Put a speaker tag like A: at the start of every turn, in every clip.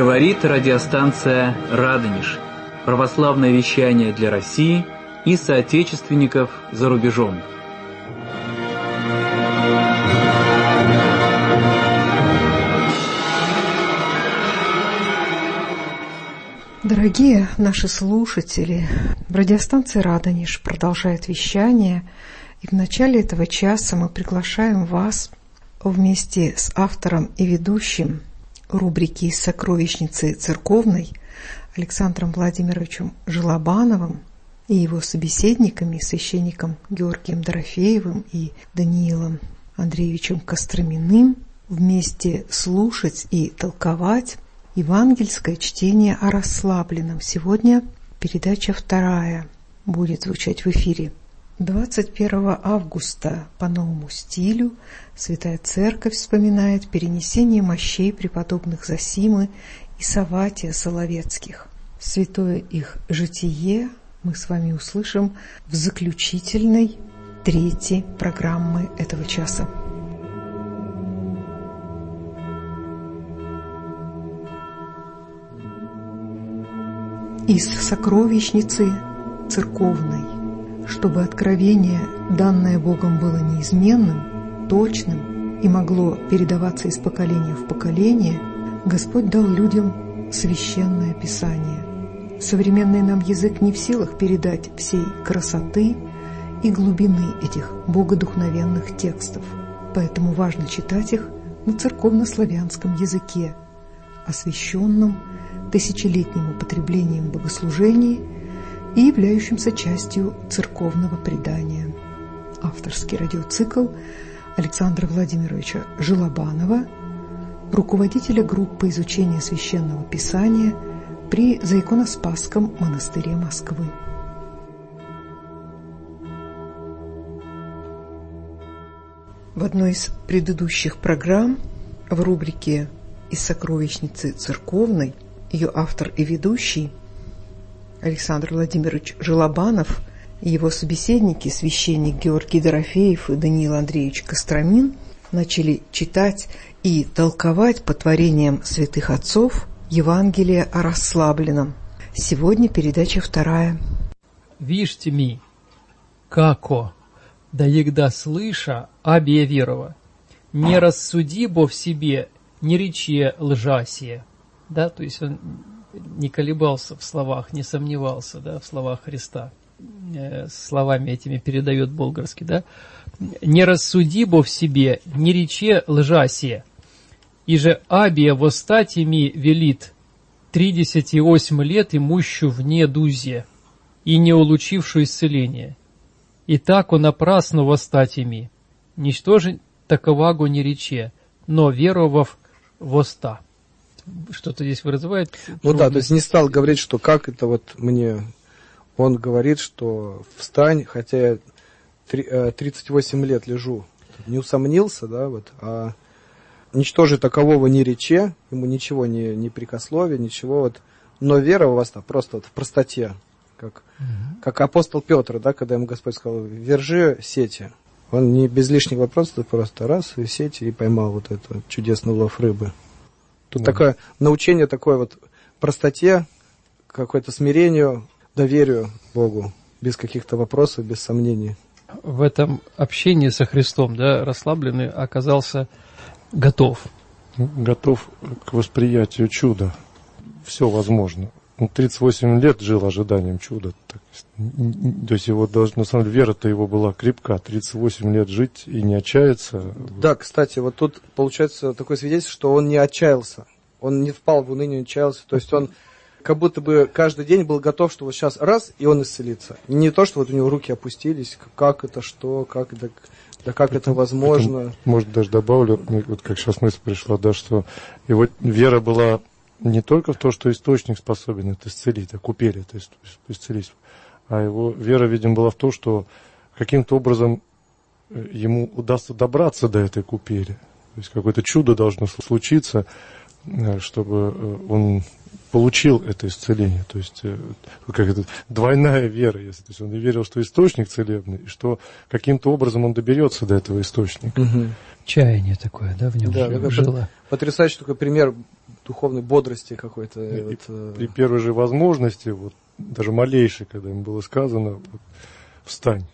A: Говорит радиостанция «Радонеж». Православное вещание для России и соотечественников за рубежом.
B: Дорогие наши слушатели, радиостанция «Радонеж» продолжает вещание, и в начале этого часа мы приглашаем вас вместе с автором и ведущим рубрики «Сокровищницы церковной» Александром Владимировичем Желобановым и его собеседниками, священником Георгием Дорофеевым и Даниилом Андреевичем Костроминым, вместе слушать и толковать евангельское чтение о расслабленном. Сегодня передача 2 будет звучать в эфире. 21 августа по новому стилю Святая Церковь вспоминает перенесение мощей преподобных Зосимы и Савватия Соловецких. Святое их житие мы с вами услышим в заключительной 3 программы этого часа. Из сокровищницы церковной, чтобы откровение, данное Богом, было неизменным, точным и могло передаваться из поколения в поколение, Господь дал людям священное Писание. Современный нам язык не в силах передать всей красоты и глубины этих богодухновенных текстов, поэтому важно читать их на церковно-славянском языке, освященном тысячелетним употреблением в богослужении и являющимся частью церковного предания. Авторский радиоцикл Александра Владимировича Желобанова, руководителя группы изучения Священного Писания при Заиконоспасском монастыре Москвы. В одной из предыдущих программ в рубрике «Из сокровищницы церковной» ее автор и ведущий Александр Владимирович Желобанов и его собеседники, священник Георгий Дорофеев и Даниил Андреевич Костромин, начали читать и толковать по творениям святых отцов Евангелие о расслабленном. Сегодня передача 2.
C: «Вишьте ми, како, да егда слыша, абе верова, не рассуди бо в себе, не рече лжасие». Да, то есть он не колебался в словах, не сомневался, да, в словах Христа. Словами этими передает болгарский, да. «Не рассуди бо в себе, не рече лжасие, и же абия восстати ми велит 38 лет имущу вне дузе, и не улучившу исцеление. И так он напрасно восстати ми, ничто же таковаго не рече, но веровав воста». Что-то здесь вызывает?
D: Ну да, то есть не стал говорить, что как это вот мне... Он говорит, что встань, хотя я 38 лет лежу. Не усомнился, да, вот, а ничто же такового не рече, ему ничего не прикословие, ничего вот, но вера у вас просто вот в простоте, как апостол Петр, да, когда ему Господь сказал, вержи сети. Он не без лишних вопросов, просто раз, и сети, и поймал вот эту чудесную улов рыбы. Тут такое научение, такое вот простоте, какое-то смирению, доверию Богу, без каких-то вопросов, без сомнений.
C: В этом общении со Христом, да, расслабленный оказался готов.
E: Готов к восприятию чуда. Все возможно. Он 38 лет жил ожиданием чуда. То есть его на самом деле, вера-то его была крепка. 38 лет жить и не отчаяться.
D: Да, кстати, вот тут получается такое свидетельство, что он не отчаялся. Он не впал в уныние, не отчаялся. То есть он как будто бы каждый день был готов, что вот сейчас раз, и он исцелится. И не то, что вот у него руки опустились, как это, что, как это, да как это возможно.
E: Это, может, даже добавлю, вот как сейчас мысль пришла, да, что его вера была не только в то, что источник способен это исцелить, купели это исцелить, а его вера, видимо, была в то, что каким-то образом ему удастся добраться до этой купели. То есть какое-то чудо должно случиться, чтобы он получил это исцеление. То есть как это, двойная вера, если. То есть он и верил, что источник целебный, и что каким-то образом он доберется до этого источника.
C: Чаяние такое, да, в нем жило.
D: Потрясающий такой пример духовной бодрости какой-то.
E: При первой же возможности, вот, даже малейшей, когда ему было сказано, вот, встань,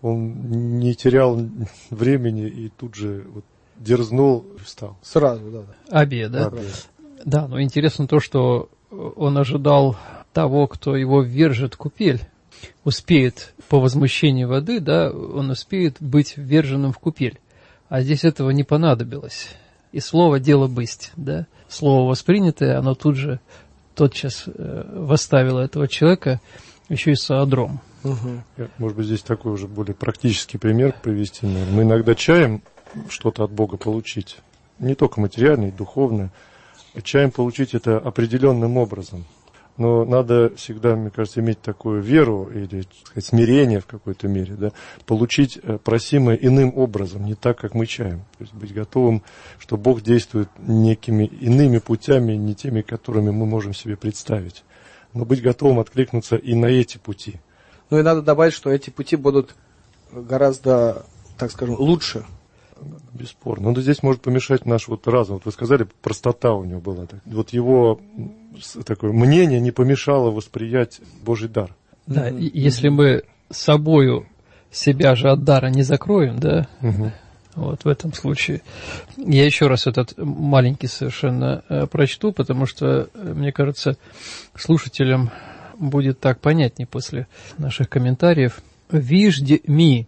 E: он не терял времени и тут же вот, дерзнул и встал.
D: Сразу, да.
C: Абия, да? Да, но интересно то, что он ожидал того, кто его ввержет в купель, успеет по возмущению воды, да, он успеет быть вверженным в купель. А здесь этого не понадобилось. И слово «дело бысть», да, слово воспринятое, оно тут же, тотчас восставило этого человека, еще и саадром.
E: Угу. Может быть, здесь такой уже более практический пример привести. Мы иногда чаем что-то от Бога получить, не только материальное, и духовное, чаем получить это определенным образом. Но надо всегда, мне кажется, иметь такую веру или, так сказать, смирение в какой-то мере, да, получить просимое иным образом, не так, как мы чаем. То есть быть готовым, что Бог действует некими иными путями, не теми, которыми мы можем себе представить. Но быть готовым откликнуться и на эти пути.
D: Ну и надо добавить, что эти пути будут гораздо, так скажем, лучше.
E: Бесспорно. Но здесь может помешать наш вот разум. Вот вы сказали, простота у него была. Вот его такое мнение не помешало восприять Божий дар.
C: Да, если мы собою себя же от дара не закроем, да, вот в этом случае. Я еще раз этот маленький совершенно прочту, потому что, мне кажется, слушателям будет так понятнее после наших комментариев. «Вижде ми,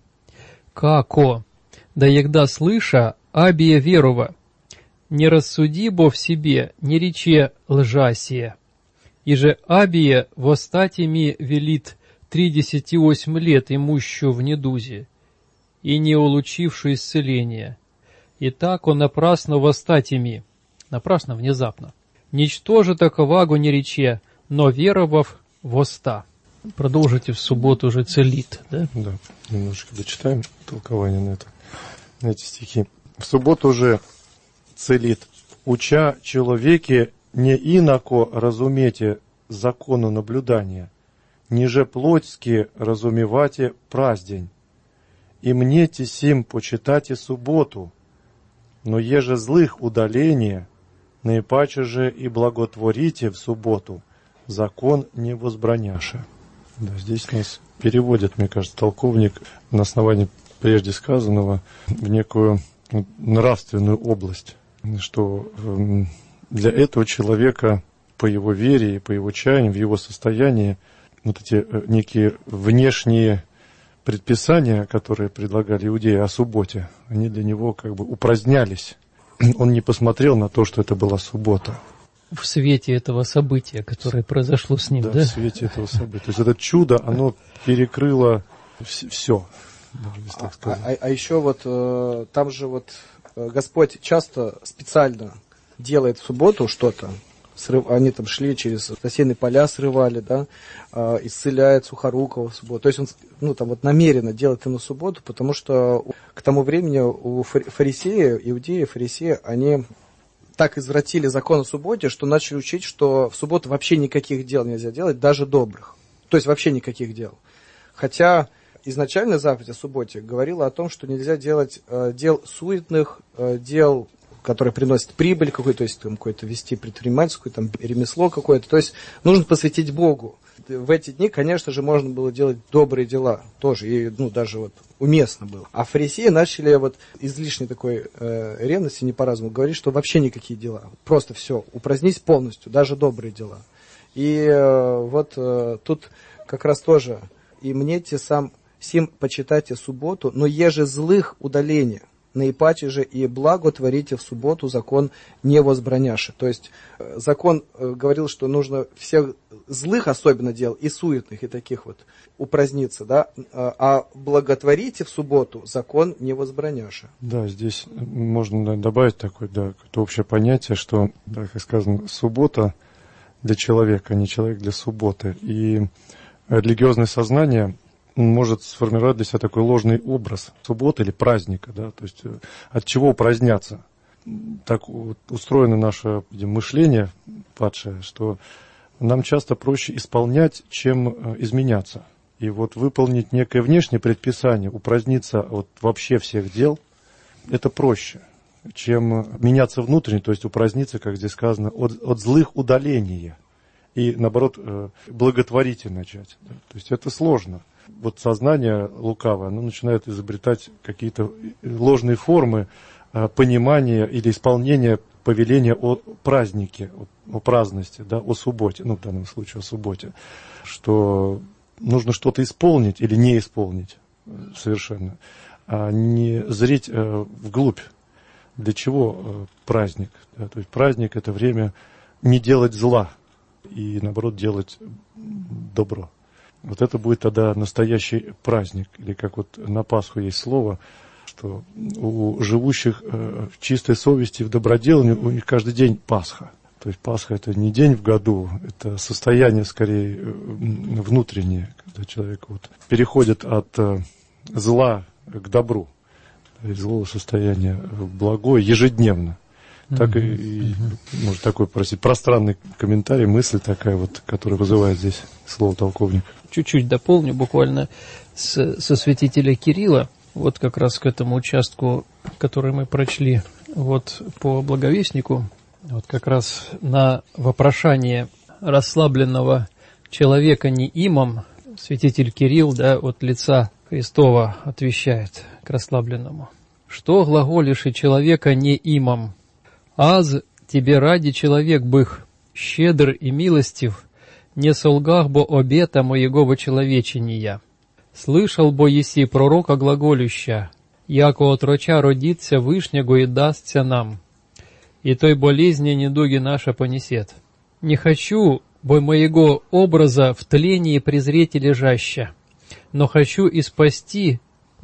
C: како, да егда слыша, абия верува, не рассуди бо в себе, не рече лжасие. Иже абия восстати ми велит 38 лет имущу в недузе, и не улучившую исцеление. И так он напрасно восстати ми, напрасно внезапно. Ничто же таковагу не рече, но веровав воста». Продолжите в субботу уже целит, да?
E: Да, немножечко дочитаем толкование на эти стихи. В субботу же целит, уча человеке не инако разумете закону наблюдания, ниже плотски разумевате праздень, и мнете сим почитате субботу, но еже злых удаление, наипаче же и благотворите в субботу, закон не возбраняше. Да, здесь нас переводит, мне кажется, толковник на основании прежде сказанного в некую нравственную область, что для этого человека по его вере и по его чаянию, в его состоянии, вот эти некие внешние предписания, которые предлагали иудеи о субботе, они для него как бы упразднялись. Он не посмотрел на то, что это была суббота.
C: В свете этого события, которое произошло с ним, да?
E: В свете этого события. То есть это чудо, оно перекрыло все.
D: А еще вот там же вот Господь часто специально делает в субботу что-то. Они там шли через засеянные поля, срывали, да, исцеляет Сухорукова в субботу. То есть он там вот намеренно делает это на субботу, потому что к тому времени у фарисеев, иудеи, фарисеи, они так извратили закон о субботе, что начали учить, что в субботу вообще никаких дел нельзя делать, даже добрых. То есть вообще никаких дел. Хотя изначально заповедь о субботе говорила о том, что нельзя делать дел суетных, дел, которые приносят прибыль какой-то, то есть там какое-то вести предпринимательское, там ремесло какое-то. То есть нужно посвятить Богу. В эти дни, конечно же, можно было делать добрые дела тоже, и даже вот уместно было. А фарисеи начали вот излишней такой ревности, не по разуму, говорить, что вообще никакие дела. Просто все, упразднись полностью, даже добрые дела. И вот тут как раз тоже, и мнете сим почитайте субботу, но еже злых удаления. Наипаче же и благо творите в субботу, закон не возбраняше. То есть закон говорил, что нужно всех злых особенно дел, и суетных, и таких вот упраздниться, да, а благотворите в субботу, закон не возбраняше.
E: Да, здесь можно добавить такое, да, какое-то общее понятие, что, да, как сказано, суббота для человека, а не человек для субботы. И религиозное сознание может сформировать для себя такой ложный образ субботы или праздника, да, то есть от чего упраздняться. Так вот устроено наше мышление падшее, что нам часто проще исполнять, чем изменяться. И вот выполнить некое внешнее предписание, упраздниться от вообще всех дел, это проще. чем меняться внутренне, то есть упраздниться, как здесь сказано, от злых удаления. И, наоборот, благотворительно начать. То есть это сложно. Вот сознание лукавое, оно начинает изобретать какие-то ложные формы понимания или исполнения повеления о празднике, о праздности, да, о субботе, ну, в данном случае о субботе, что нужно что-то исполнить или не исполнить совершенно, а не зреть вглубь. Для чего праздник? Да? То есть праздник – это время не делать зла и, наоборот, делать добро. Вот это будет тогда настоящий праздник. Или как вот на Пасху есть слово, что у живущих в чистой совести, в доброделании, у них каждый день Пасха. То есть Пасха – это не день в году, это состояние, скорее, внутреннее, когда человек вот переходит от зла к добру, из злого состояния в благое ежедневно. Так и может такой, простите, пространный комментарий, мысль такая вот, которая вызывает здесь слово толковник.
C: Чуть-чуть дополню, буквально со святителя Кирилла, вот как раз к этому участку, который мы прочли вот по Благовестнику, вот как раз на вопрошание расслабленного человека неимом святитель Кирилл, да, от лица Христова отвечает к расслабленному. Что глаголишь и человека неимом? Аз тебе ради человек бых, щедр и милостив, не солгах бо обета моего вочеловечения. Слышал бо еси пророка глаголюща, яко отроча родится вышнего и дастся нам, и той болезни недуги наша понесет. Не хочу, бо моего образа в тлении презрете лежаща, но хочу и спасти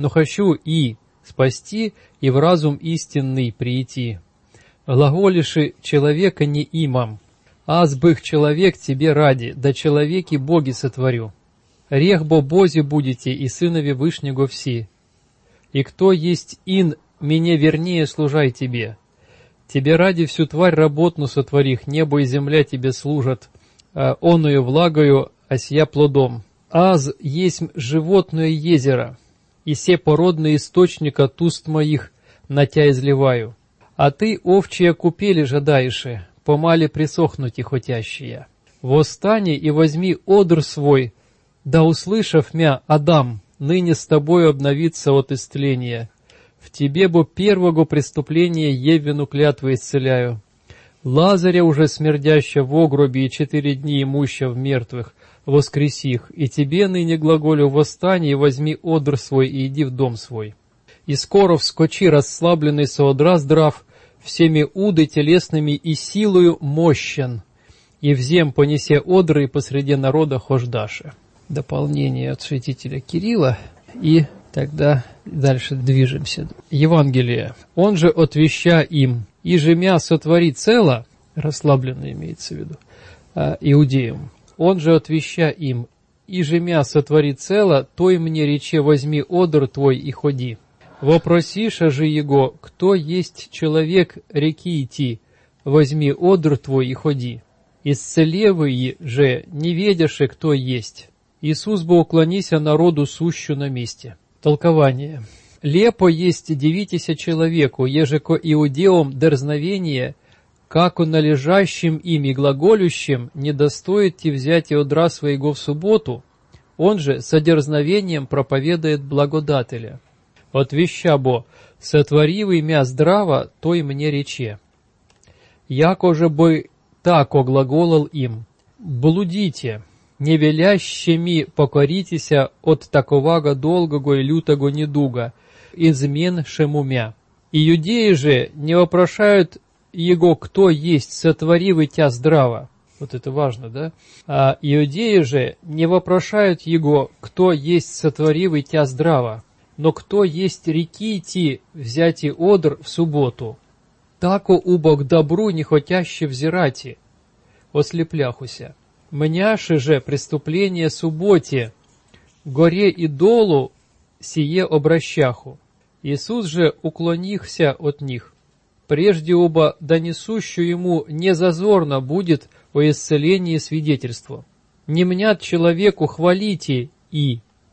C: и в разум истинный прийти. Глаголиши человека не имам, аз бых человек тебе ради, да человеки боги сотворю. Рех бо бози будете и сынови вышнего все. И кто есть ин, мне вернее служай тебе. Тебе ради всю тварь работну сотворих, небо и земля тебе служат, оною влагою, а сия плодом. Аз есть животное езеро, и се породные источника от уст моих на тя изливаю. А ты, овчие купели жадаеши, помали присохнуть и хотящие. Восстани и возьми одр свой, да услышав мя, Адам, ныне с тобой обновиться от истления. В тебе бо первого преступления Евину клятвы исцеляю. Лазаря уже смердяща в огробе и 4 дни имуща в мертвых, воскресих, и тебе ныне глаголю восстань и возьми одр свой и иди в дом свой. И скоро вскочи расслабленный соодра здрав, всеми уды телесными и силою мощен, и взем понесе одры и посреди народа хождаши. Дополнение от святителя Кирилла, и тогда дальше движемся. Евангелие. Он же отвеща им, и же мя сотвори цело, расслабленно имеется в виду, иудеям. Он же отвеща им, и же мя сотвори цело, той мне рече возьми одр твой и ходи. Вопросиша же его, кто есть человек реки идти, возьми одр твой и ходи. Исцелевые же, не ведяше, кто есть. Иисус бы уклонися народу сущу на месте. Толкование. Лепо есть дивитеся человеку, ежеко иудеям дерзновение, как он належащим ими глаголющим не достоит те взять и одра своего в субботу, он же со дерзновением проповедует благодателя. Отвеща бо, сотворивый мя здраво, той мне рече. Яко же бы тако глаголал им, блудите, не велящими покоритеся от таковага долгого и лютого недуга, измен шемумя. Иудеи же не вопрошают его, кто есть сотворивый тя здраво. Вот это важно, да? А иудеи же не вопрошают его, кто есть сотворивый тя здраво, но кто есть реки идти, взяти одр в субботу. Тако убо к добру не хотяще взирати, ослепляхуся. Мняши же преступление субботе, горе и долу сие обращаху. Иисус же уклонихся от них. Прежде оба донесущую ему незазорно будет о исцелении свидетельства. Не мнят человеку хвалите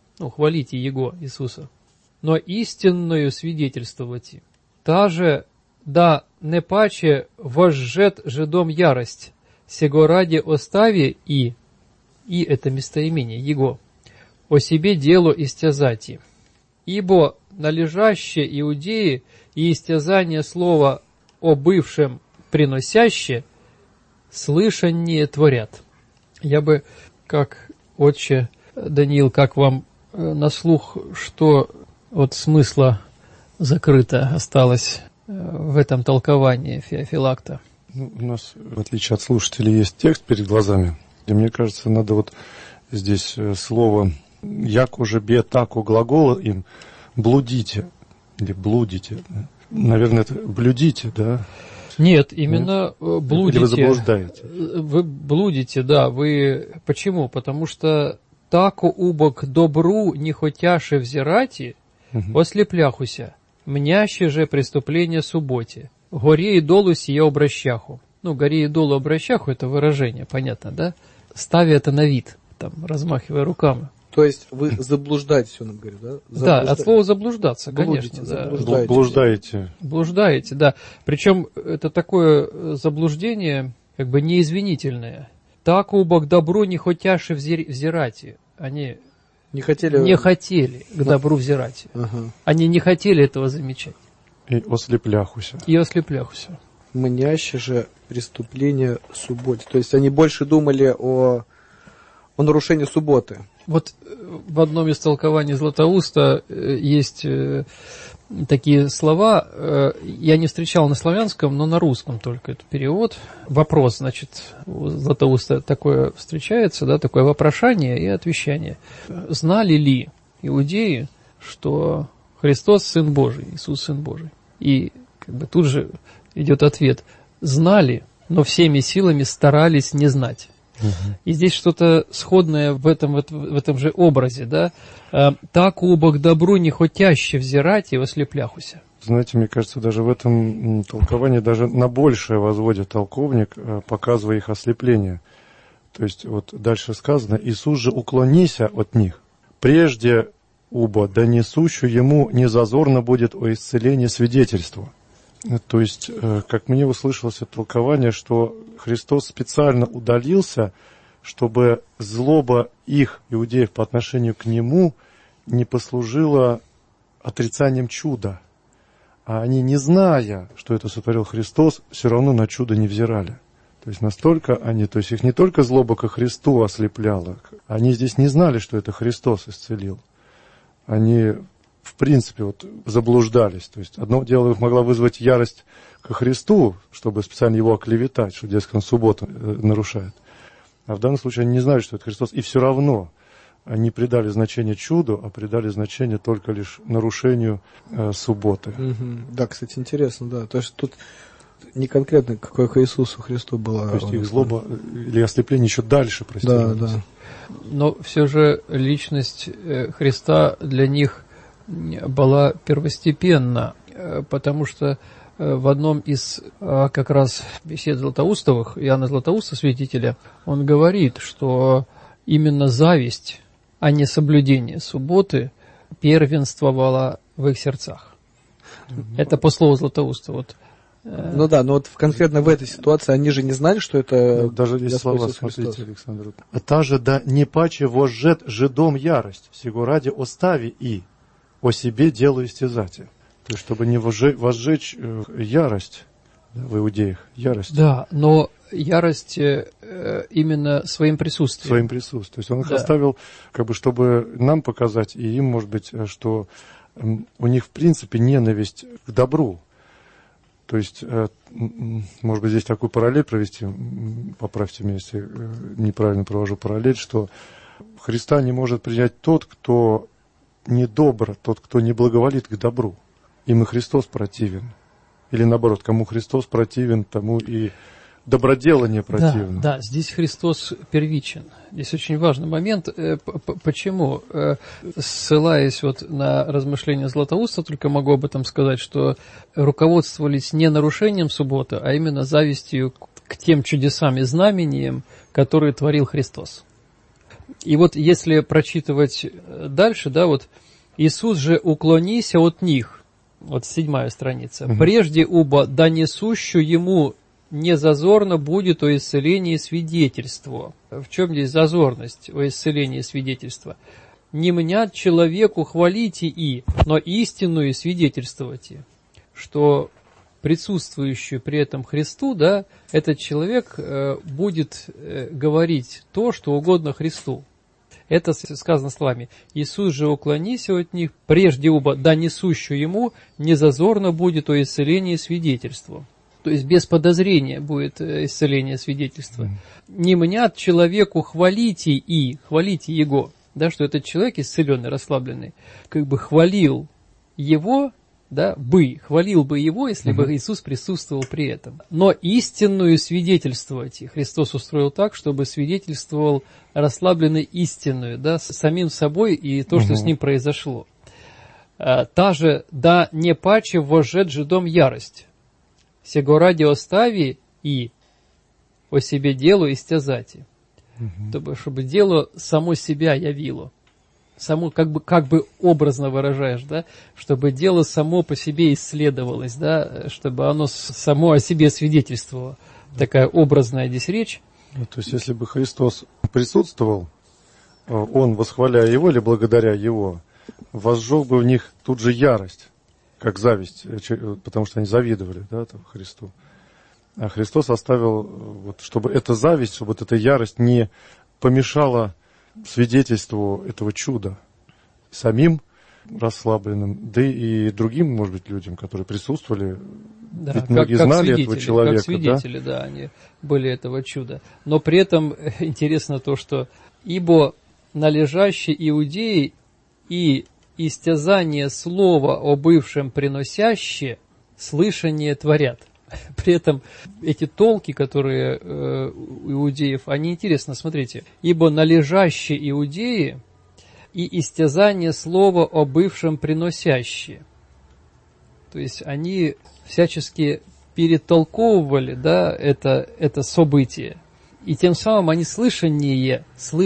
C: хвалите его, Иисуса, но истинную свидетельствовать. Та же да не паче возжжет жидом ярость, сего ради остави и это местоимение, его, о себе дело истязати. Ибо належаще иудеи и истязание слова о бывшем приносяще слышание творят. Я бы, как отче Даниил, как вам на слух, что от смысла закрыто осталось в этом толковании Феофилакта?
E: Ну, у нас, в отличие от слушателей, есть текст перед глазами. И мне кажется, надо вот здесь слово «як уже бе таку» глагола им «блудите» или «блудите». Наверное, это «блюдите», да?
C: Нет, именно блудите.
E: Или вы заблуждаете?
C: Вы блудите, да. Вы почему? Потому что тако убок добру не хотяше взирати, ослепляхуся, мняще же преступление субботе. Горе и долу сия обращаху. Ну, горе и долу обращаху — это выражение, понятно, да? Ставя это на вид, там, размахивая руками.
D: То есть вы заблуждаетесь, он говорит, да?
C: Да, от слова заблуждаться, конечно.
E: Блуждаете.
C: Блуждаете, да. Причем это такое заблуждение, как бы неизвинительное. Так убок добру не хотяши взирати. Они не хотели к добру взирать.
D: Ага.
C: Они не хотели этого замечать.
E: И ослепляхуся.
D: Мняще же преступление субботе. То есть они больше думали о нарушении субботы.
C: Вот в одном из толкований Златоуста есть такие слова, я не встречал на славянском, но на русском только это перевод. Вопрос, значит, у Златоуста такое встречается, да, такое вопрошание и отвечание. Знали ли иудеи, что Христос Сын Божий, Иисус Сын Божий? И как бы тут же идет ответ. Знали, но всеми силами старались не знать. И здесь что-то сходное в этом же образе, да? Так убок добру не хотяще взирать и ослепляхуся.
E: Знаете, мне кажется, даже в этом толковании даже на большее возводит толковник, показывая их ослепление. То есть вот дальше сказано: Иисус же уклонися от них, прежде убо, да несущу ему не зазорно будет о исцелении свидетельства. То есть, как мне услышалось толкование, что Христос специально удалился, чтобы злоба их, иудеев, по отношению к Нему не послужила отрицанием чуда. А они, не зная, что это сотворил Христос, все равно на чудо не взирали. То есть настолько они, то есть их не только злоба ко Христу ослепляла, они здесь не знали, что это Христос исцелил. Они, в принципе, вот заблуждались. То есть одно дело их могла вызвать ярость ко Христу, чтобы специально его оклеветать, что, дескать, он субботу нарушает. А в данном случае они не знали, что это Христос, и все равно они придали значение чуду, а придали значение только лишь нарушению субботы.
D: Да, кстати, интересно, да. То есть тут не конкретно, какое к Иисусу Христу было.
E: То есть их злоба или ослепление еще дальше простиралось.
D: Да.
C: Но все же личность Христа для них была первостепенна, потому что в одном из как раз бесед Златоустовых, Иоанна Златоуста, святителя, он говорит, что именно зависть, а не соблюдение субботы первенствовала в их сердцах. Это по слову Златоуста. Вот.
D: Ну да, но вот конкретно в этой ситуации они же не знали, что это...
E: Даже здесь слова, смотрите, Александр. «Та же да не паче возжет жидом ярость, сего ради остави и о себе делу истязати». То есть, чтобы не возжечь ярость, да, в иудеях, ярость.
C: Да, но ярость именно своим присутствием.
E: Своим присутствием. То есть он их оставил, как бы, чтобы нам показать, и им, может быть, что у них, в принципе, ненависть к добру. То есть, может быть, здесь такую параллель провести, поправьте меня, если неправильно провожу параллель, что Христа не может принять тот, кто недобр, тот, кто не благоволит к добру. Им и Христос противен. Или наоборот, кому Христос противен, тому и доброделание противно.
C: Да, здесь Христос первичен. Здесь очень важный момент. Почему? Ссылаясь вот на размышления Златоуста, только могу об этом сказать, что руководствовались не нарушением субботы, а именно завистью к тем чудесам и знамениям, которые творил Христос. И вот если прочитывать дальше, да, вот Иисус же уклонися от них, Вот 7-я страница. «Прежде убо да несущу ему не зазорно будет о исцелении свидетельство». В чем здесь зазорность о исцелении свидетельства? «Не мнят человеку хвалите и, но истинную свидетельствовайте». Что присутствующий при этом Христу, да, этот человек будет говорить то, что угодно Христу. Это сказано словами: «Иисус же уклонися от них, прежде убо да несущую ему не зазорно будет о исцелении свидетельства». То есть без подозрения будет исцеление свидетельства. «Не мнят человеку хвалите и, хвалите его», да, что этот человек исцеленный, расслабленный, как бы хвалил его, да, хвалил бы его, если бы Иисус присутствовал при этом. Но истинную свидетельствовать Христос устроил так, чтобы свидетельствовал расслабленный истинную, да, с самим собой и то, что с ним произошло. Та же, да не паче вожжет жидом ярость, сего ради остави и о себе делу истязати, чтобы дело само себя явило. Само, как бы образно выражаешь, да, чтобы дело само по себе исследовалось, да, чтобы оно само о себе свидетельствовало. Такая образная здесь речь.
E: Ну, то есть, если бы Христос присутствовал, Он, восхваляя Его или благодаря Его, возжег бы в них тут же ярость, как зависть, потому что они завидовали, да, там, Христу. А Христос оставил, вот, чтобы эта зависть, чтобы вот эта ярость не помешала свидетельству этого чуда самим расслабленным, да и другим, может быть, людям, которые присутствовали.
C: Да,
E: ведь многие знали этого человека.
C: Как свидетели, да, они были этого чуда. Но при этом интересно то, что «ибо належащие иудеи и истязание слова о бывшем приносящие слышание творят». При этом эти толки, которые у иудеев, они интересны, смотрите. «Ибо належащие иудеи и истязание слова о бывшем приносящие». То есть они всячески перетолковывали, да, это событие. И тем самым они слышание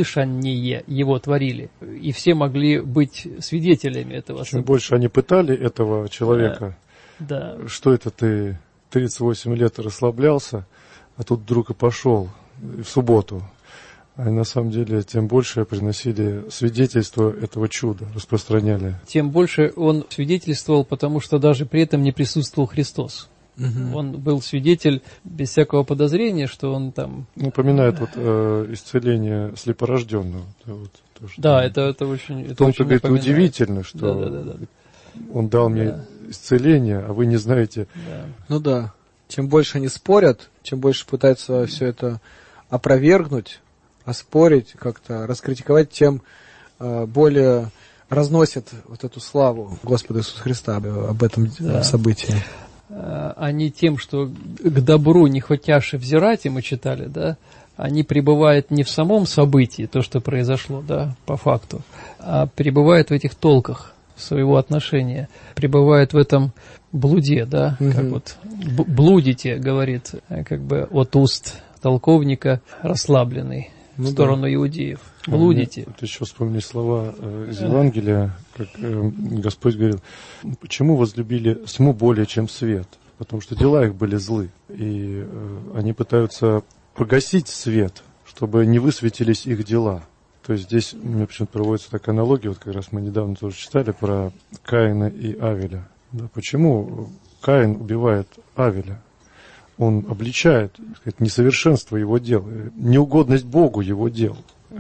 C: его творили. И все могли быть свидетелями этого события.
E: Чем больше они пытали этого человека,
C: да.
E: Что это ты 38 лет расслаблялся, а тут вдруг и пошел в субботу. А на самом деле тем больше приносили свидетельство этого чуда, распространяли.
C: Тем больше он свидетельствовал, потому что даже при этом не присутствовал Христос. Он был свидетель без всякого подозрения, что он там...
E: Напоминает вот исцеление слепорожденного. Вот, то, что
C: да, это очень...
E: Это он говорит, удивительно, что
C: да.
E: он дал мне исцеление, а вы не знаете.
C: Да.
D: Ну да. Чем больше они спорят, чем больше пытаются все это опровергнуть, оспорить, как-то раскритиковать, тем более разносят вот эту славу Господа Иисуса Христа об этом событии.
C: Они тем, что к добру не хотяши взирать, и мы читали, да, они пребывают не в самом событии, то, что произошло, да, по факту, а пребывают в этих толках своего отношения, пребывают в этом блуде, да, как вот блудите, говорит, как бы от уст толковника расслабленный в сторону иудеев. Блудите.
E: Вот еще вспомни слова из Евангелия, как Господь говорил: почему возлюбили тьму более, чем свет? Потому что дела их были злы, и они пытаются погасить свет, чтобы не высветились их дела. То есть здесь мне почему-то проводится такая аналогия, вот как раз мы недавно тоже читали про Каина и Авеля. Да, почему Каин убивает Авеля? Он обличает, так сказать, несовершенство его дел, неугодность Богу его дел.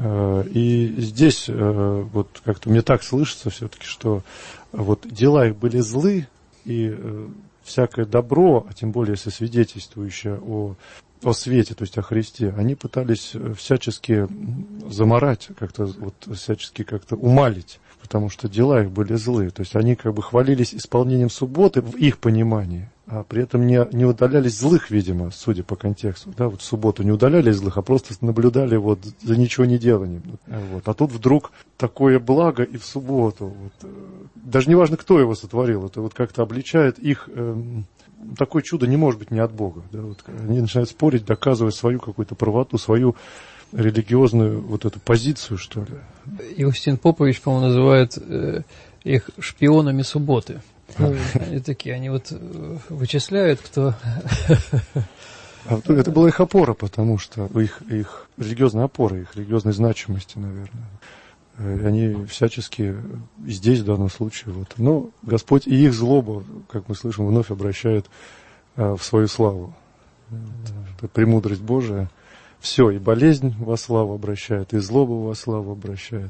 E: И здесь вот как-то мне так слышится все-таки, что вот дела их были злы, и всякое добро, а тем более если свидетельствующее о свете, то есть о Христе, они пытались всячески заморать, как-то вот всячески как-то умалить, потому что дела их были злые. То есть они как бы хвалились исполнением субботы в их понимании, а при этом не удалялись злых, видимо, судя по контексту. Да, вот в субботу не удалялись злых, а просто наблюдали вот за ничего не деланием. Вот. А тут вдруг такое благо и в субботу. Вот. Даже не важно, кто его сотворил, это вот как-то обличает их... Такое чудо не может быть не от Бога. Да? Вот они начинают спорить, доказывать свою какую-то правоту, свою религиозную вот эту позицию, что ли.
C: Иустин Попович, по-моему, называет их шпионами субботы. Они такие, они вот вычисляют, кто...
E: А это была их опора, потому что их религиозная опора, их религиозной значимости, наверное. И они всячески здесь, в данном случае, вот. Но Господь и их злобу, как мы слышим, вновь обращает в свою славу. Это премудрость Божия. Все, и болезнь во славу обращает, и злобу во славу обращает.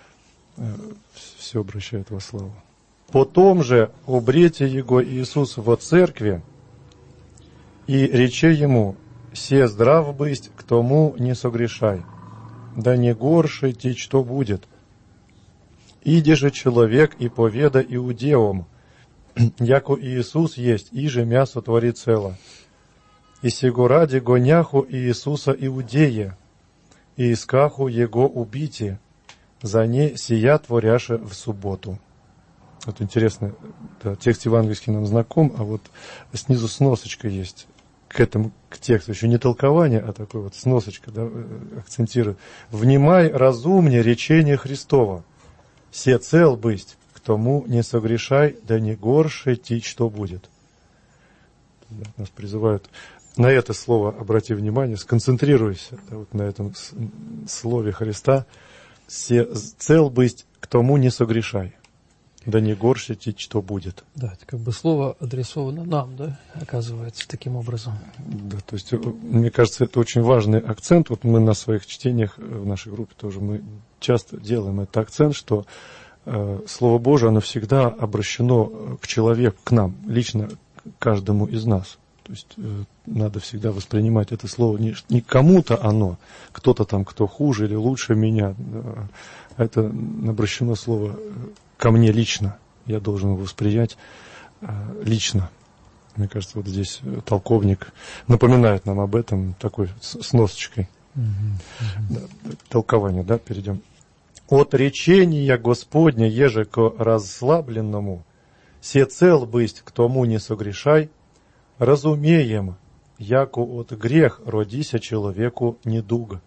E: Все обращает во славу. Потом же обрете его Иисус во церкви, и рече ему: «Се здрав бысть, к тому не согрешай, да не горше ти, что будет. Иди же человек и поведа иудеям, яко Иисус есть, и же мясо твори цело. И сего ради гоняху Иисуса иудея, и искаху его убити, за не сия творяше в субботу». Вот интересно, да, текст евангельский нам знаком, а вот снизу сносочка есть к тексту. Еще не толкование, а такой вот сносочка, да, акцентирует. «Внимай разумнее речение Христова. Се цел бысть, к тому не согрешай, да не горше ти, что будет». Да, нас призывают на это слово обрати внимание, сконцентрируйся, да, вот на этом слове Христа. «Се цел бысть, к тому не согрешай, да не горше ти, что будет».
C: Да, это как бы слово адресовано нам, да, оказывается, таким образом.
E: Да, то есть, мне кажется, это очень важный акцент. Вот мы на своих чтениях в нашей группе тоже мы часто делаем этот акцент, что Слово Божие, оно всегда обращено к человеку, к нам, лично к каждому из нас. То есть надо всегда воспринимать это слово не кому-то оно, кто-то там, кто хуже или лучше меня. Да, это обращено слово ко мне лично. Я должен его восприять лично. Мне кажется, вот здесь толковник напоминает нам об этом такой сносочкой. Да, толкование, да, перейдем. «От речения Господня, еже ко расслабленному, се цел бысть, к тому не согрешай, разумеем, яко от грех родися человеку недуга.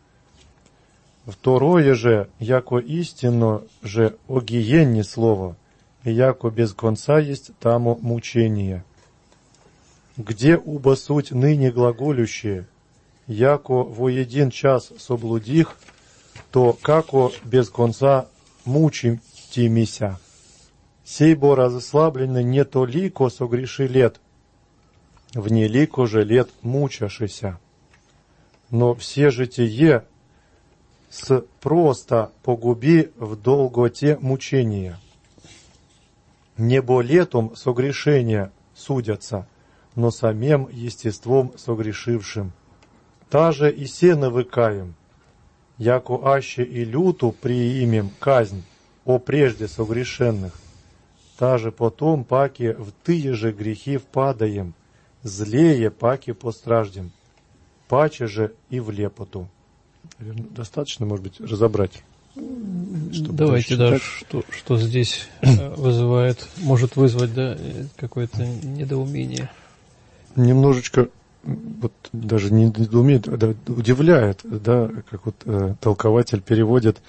E: Второе же, яко истинно же о гиенне слово, и яко без конца есть тамо мучение. Где уба суть ныне глаголющие, яко во един час соблудих, то како без конца мучим тимися. Сей бо разослабленный не толико согреши лет, в нелико же лет мучашися. Но все житие с просто погуби в долготе мучения. Небо летом согрешения судятся, но самим естеством согрешившим. Та же и се навыкаем, яко аще и люту приимем казнь о прежде согрешенных, та же потом паки в тые же грехи впадаем, злее паки постраждем, паче же и в лепоту». Достаточно, может быть, разобрать.
C: Давайте, да, что здесь вызывает, может вызвать, да, какое-то недоумение.
E: Немножечко, вот даже не недоумение, а удивляет, да, как вот толкователь переводит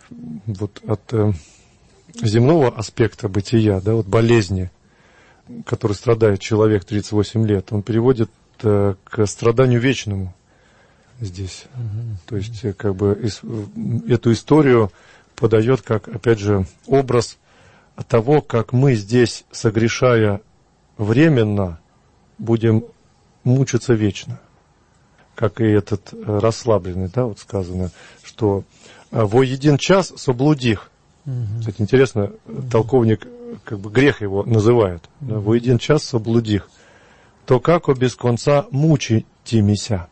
E: вот от земного аспекта бытия, да, вот болезни, который страдает человек 38 лет, он переводит к страданию вечному здесь. То есть, как бы эту историю подает как, опять же, образ того, как мы здесь, согрешая временно, будем мучиться вечно. Как и этот расслабленный, да, вот сказано, что во един час соблудих. Кстати, интересно, толковник как бы грех его называет. Да, во един час соблудих. То како без конца мучитимися.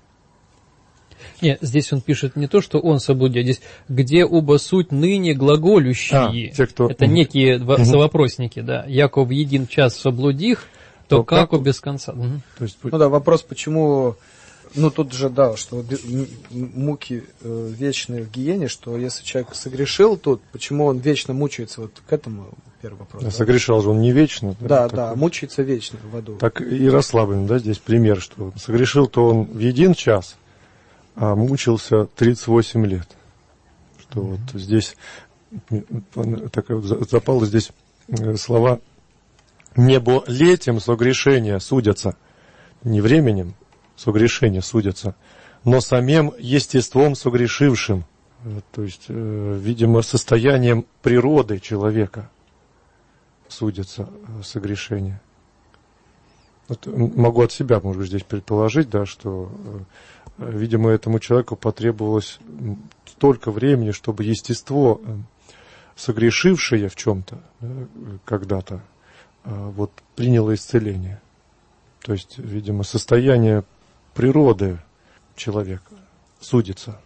C: Нет, здесь он пишет не то, что он соблудил, здесь где оба суть ныне глаголющие.
E: Те, кто...
C: Это некие совопросники, да. Яко в един час соблудих, то како без конца.
D: То есть, ну да, вопрос, почему... Ну, тут же, да, что муки вечные в гиене, что если человек согрешил тут, почему он вечно мучается? Вот к этому первый вопрос.
E: Да? Согрешал же он не вечно.
D: Да, да, мучается вечно в аду.
E: Так и расслаблен, да, здесь пример, что согрешил-то он в един час, а мучился 38 лет. Что вот здесь, так запало здесь слова Небо летем согрешения судятся, не временем согрешения судятся, но самим естеством согрешившим, то есть, видимо, состоянием природы человека судятся согрешения. Вот могу от себя, может быть, здесь предположить, да, что, видимо, этому человеку потребовалось столько времени, чтобы естество, согрешившее в чем-то, да, когда-то, вот, приняло исцеление. То есть, видимо, состояние природы человека судится.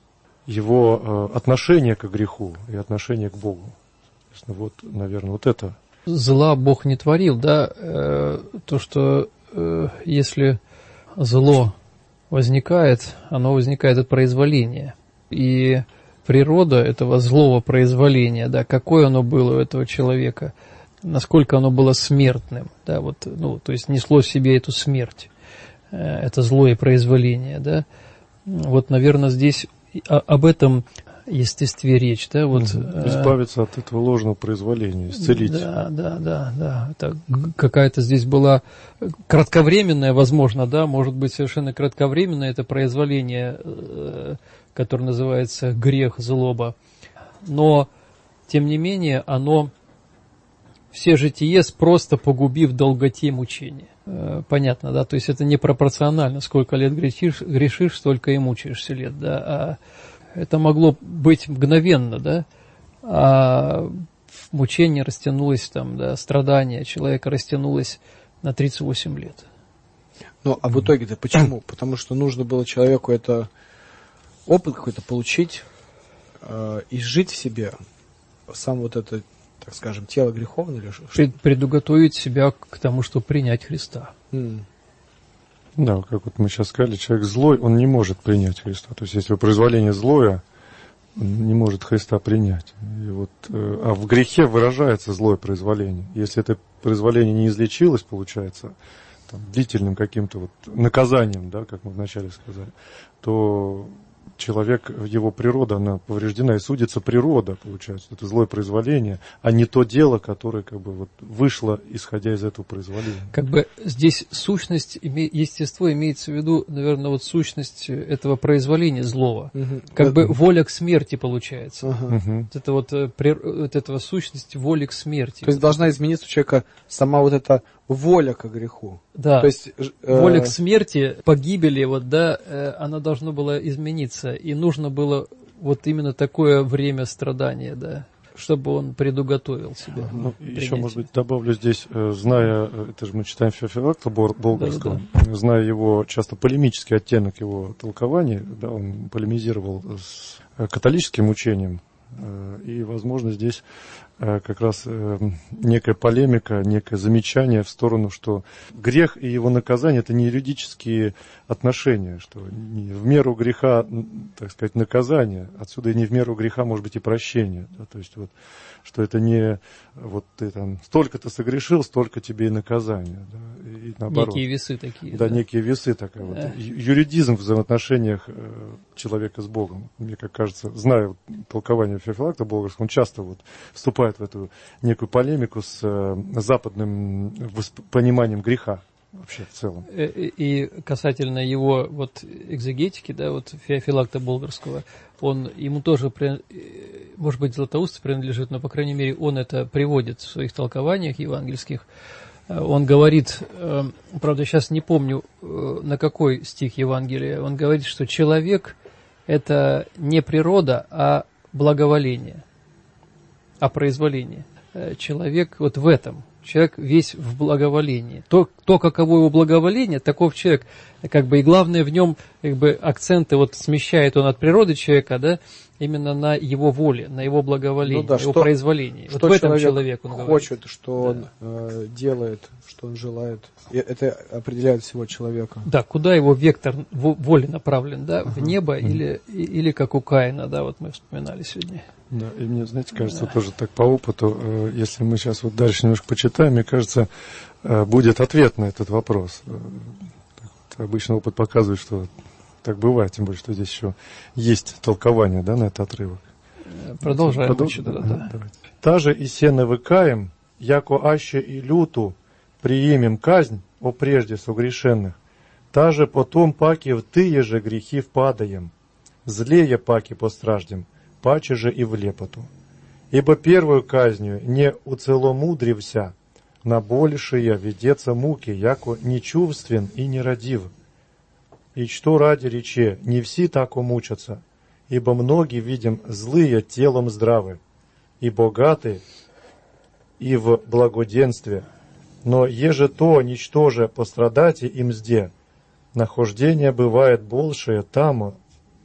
E: Его отношение к греху и отношение к Богу. Вот, наверное, вот это.
C: Зла Бог не творил, да? То, что если зло возникает, оно возникает от произволения. И природа этого злого произволения, да, какое оно было у этого человека, насколько оно было смертным, да, вот, ну, то есть несло в себе эту смерть, это злое произволение, да. Вот, наверное, здесь об этом естестве речь, да, вот.
E: Избавиться от этого ложного произволения, исцелить.
C: Да. Это какая-то здесь была кратковременная, возможно, да, может быть, совершенно кратковременное это произволение, которое называется грех, злоба. Но, тем не менее, оно все житие просто погубив долготе мучения. Понятно, да, то есть это непропорционально, сколько лет грешишь, столько и мучаешься лет, да, а это могло быть мгновенно, да, а мучение растянулось там, да, страдание человека растянулось на 38 лет.
D: Ну, а в итоге-то почему? Потому что нужно было человеку это опыт какой-то получить, и жить в себе сам вот это, так скажем, тело греховное или что?
C: Предуготовить себя к тому, чтобы принять Христа.
E: Да, как вот мы сейчас сказали, человек злой, он не может принять Христа. То есть, если произволение злое, он не может Христа принять. И вот, а в грехе выражается злое произволение. Если это произволение не излечилось, получается, там, длительным каким-то вот наказанием, да, как мы вначале сказали, то человек, его природа, она повреждена, и судится природа, получается, это злое произволение, а не то дело, которое как бы вот вышло, исходя из этого произволения.
C: Как бы здесь сущность, естество имеется в виду, наверное, вот сущность этого произволения злого, как бы воля к смерти получается. Вот это вот этого сущность воли к смерти.
D: То есть должна измениться у человека сама вот эта воля к греху.
C: Да,
D: то есть,
C: воля к смерти, погибели, вот, да, она должна была измениться, и нужно было вот именно такое время страдания, да, чтобы он предуготовил себя.
E: Ну, еще, может быть, добавлю здесь, зная, это же мы читаем Феофилакта Болгарского, зная его часто полемический оттенок его толкования, да, он полемизировал с католическим учением, и, возможно, здесь как раз некая полемика, некое замечание в сторону, что грех и его наказание – это не юридические отношения, что не в меру греха, так сказать, наказание, отсюда и не в меру греха может быть и прощение. Да, то есть, вот, что это не вот ты там столько-то согрешил, столько тебе и наказание. Да, и наоборот.
C: Некие весы такие.
E: Да, некие весы, такая вот. Юридизм в взаимоотношениях человека с Богом. Мне как кажется, зная толкование Феофилакта Болгарского, он часто вот вступает в эту некую полемику с западным пониманием греха вообще в целом.
C: И касательно его вот экзегетики, да, вот Феофилакта Болгарского, ему тоже, может быть, Златоуст принадлежит, но, по крайней мере, он это приводит в своих толкованиях евангельских. Он говорит, правда, сейчас не помню, на какой стих Евангелия, он говорит, что человек – это не природа, а благоволение, а произволение. Человек вот в этом. Человек весь в благоволении. То, каково его благоволение, таков человек. Как бы, и главное в нем как бы, акценты вот, смещает он от природы человека, да, именно на его воле, на его благоволение, на его произволении.
D: Что
C: вот в этом человек он
D: хочет,
C: говорит.
D: что он делает, что он желает. И это определяет всего человека.
C: Да, куда его вектор воли направлен, да, в небо или как у Каина, да, вот мы вспоминали сегодня.
E: Да, и мне, знаете, кажется, тоже так по опыту, если мы сейчас вот дальше немножко почитаем, мне кажется, будет ответ на этот вопрос. Обычно опыт показывает, что так бывает, тем более, что здесь еще есть толкование, да, на этот отрывок.
C: Продолжаем.
E: Давайте. Та же и сено выкаем, яко аще и люту, приимем казнь, о прежде согрешенных, та же потом паки в тые же грехи впадаем, злее паки постраждем, паче же и в лепоту. Ибо первую казнью не уцеломудрився, на большее ведется муки, яко нечувствен и нерадив. И что ради рече, не все так умучатся, ибо многие, видим, злые телом здравы, и богаты, и в благоденстве. Но еже то, ничтоже пострадати и мзде, нахождение бывает большее там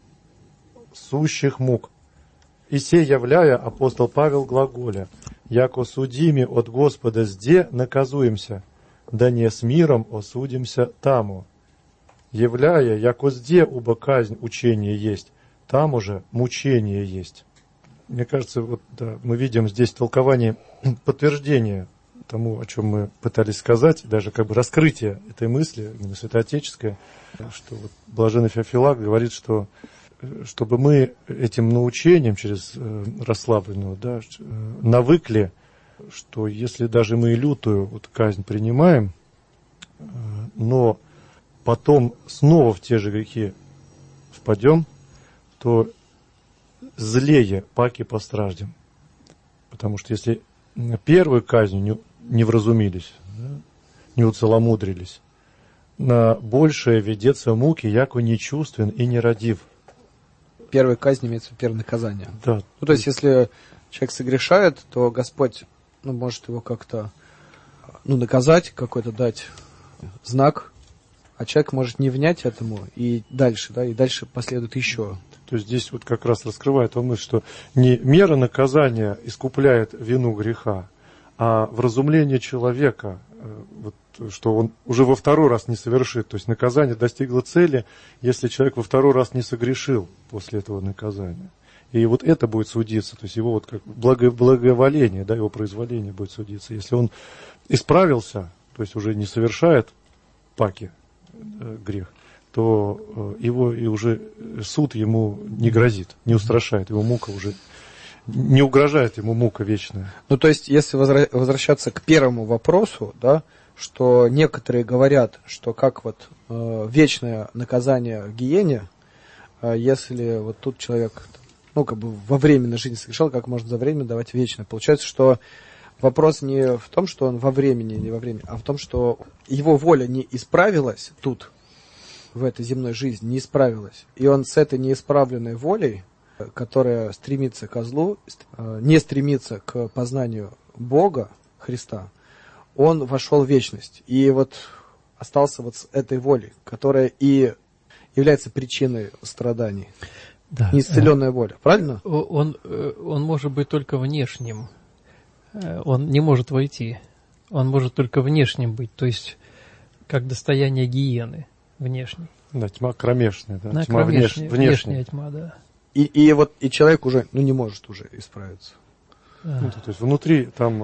E: сущих мук. И се являя, апостол Павел глаголя, яко судими от Господа сде наказуемся, да не с миром осудимся таму. Являя, яко сде уба казнь учение есть, там уже мучение есть. Мне кажется, вот, да, мы видим здесь толкование, подтверждение тому, о чем мы пытались сказать, даже как бы раскрытие этой мысли, именно святоотеческое, что вот блаженный Феофилак говорит, что чтобы мы этим научением через расслабленную, да, навыкли, что если даже мы и лютую вот казнь принимаем, но потом снова в те же грехи впадем, то злее паки постраждем. Потому что если первую казнь не вразумились, да, не уцеломудрились, на большее ведется муки, яко нечувствен и нерадив.
D: Первая казнь имеется в виду первое наказание.
E: Да.
D: Ну, то есть, если человек согрешает, то Господь, может его как-то, наказать, какой-то дать знак, а человек может не внять этому и дальше, да, и дальше последует еще.
E: То есть здесь вот как раз раскрывает он мысль, что не мера наказания искупляет вину греха, а вразумление человека, вот, что он уже во второй раз не совершит. То есть наказание достигло цели, если человек во второй раз не согрешил после этого наказания. И вот это будет судиться, то есть его вот как благоволение, да, его произволение будет судиться. Если он исправился, то есть уже не совершает паки, грех, то его и уже суд ему не грозит, не устрашает, его мука уже не угрожает ему мука вечная.
D: То есть, если возвращаться к первому вопросу, да, что некоторые говорят, что как вот вечное наказание в гиене, если вот тут человек, во временной жизни согрешал, как можно за время давать вечное. Получается, что вопрос не в том, что он во времени, не во времени, а в том, что его воля не исправилась тут, в этой земной жизни, не исправилась. И он с этой неисправленной волей, которая стремится ко злу, не стремится к познанию Бога, Христа, он вошел в вечность. И вот остался вот с этой волей, которая и является причиной страданий. Да. Неисцеленная воля, правильно?
C: Он может быть только внешним. Он не может войти. Он может только внешним быть, то есть как достояние гиены внешней.
E: Да, тьма кромешная, да.
C: Да,
E: тьма
C: внешняя тьма, да.
D: И человек уже не может уже исправиться.
C: Да.
E: То есть внутри там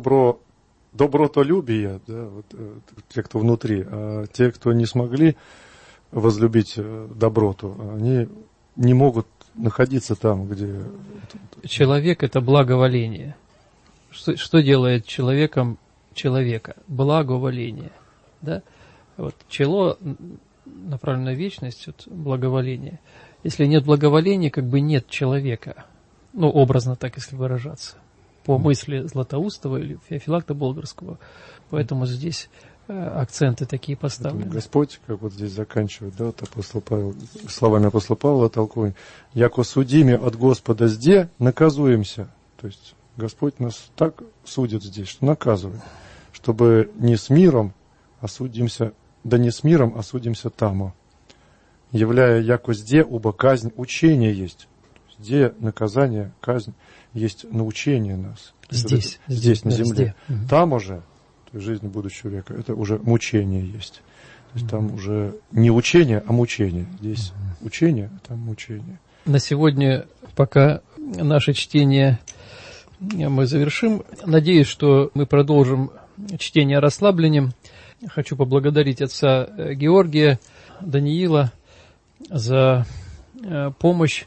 E: добротолюбие, да, вот, те, кто внутри, а те, кто не смогли возлюбить доброту, они не могут находиться там, где...
C: Человек – это благоволение. Что делает человеком человека? Благоволение. Да? Вот, чело направлено на вечность, вот, благоволение. Если нет благоволения, как бы нет человека. Образно так, если выражаться. По мысли Златоустова или Феофилакта Болгарского. Поэтому здесь акценты такие поставлены.
E: Господь, как вот здесь заканчивает, да, вот апостол Павел, словами апостола Павла толкуем, яко судими от Господа сде наказуемся. То есть Господь нас так судит здесь, что наказывает, чтобы не с миром осудимся, да не с миром осудимся тамо. Являя яко сде уба казнь учение есть. Где наказание, казнь есть научение нас.
C: Здесь
E: на земле.
C: Угу.
E: Там уже, то есть жизнь будущего века, это уже мучение есть. То есть там уже не учение, а мучение. Здесь учение, а там мучение.
C: На сегодня пока наше чтение мы завершим. Надеюсь, что мы продолжим чтение расслаблением. Хочу поблагодарить отца Георгия, Даниила за помощь,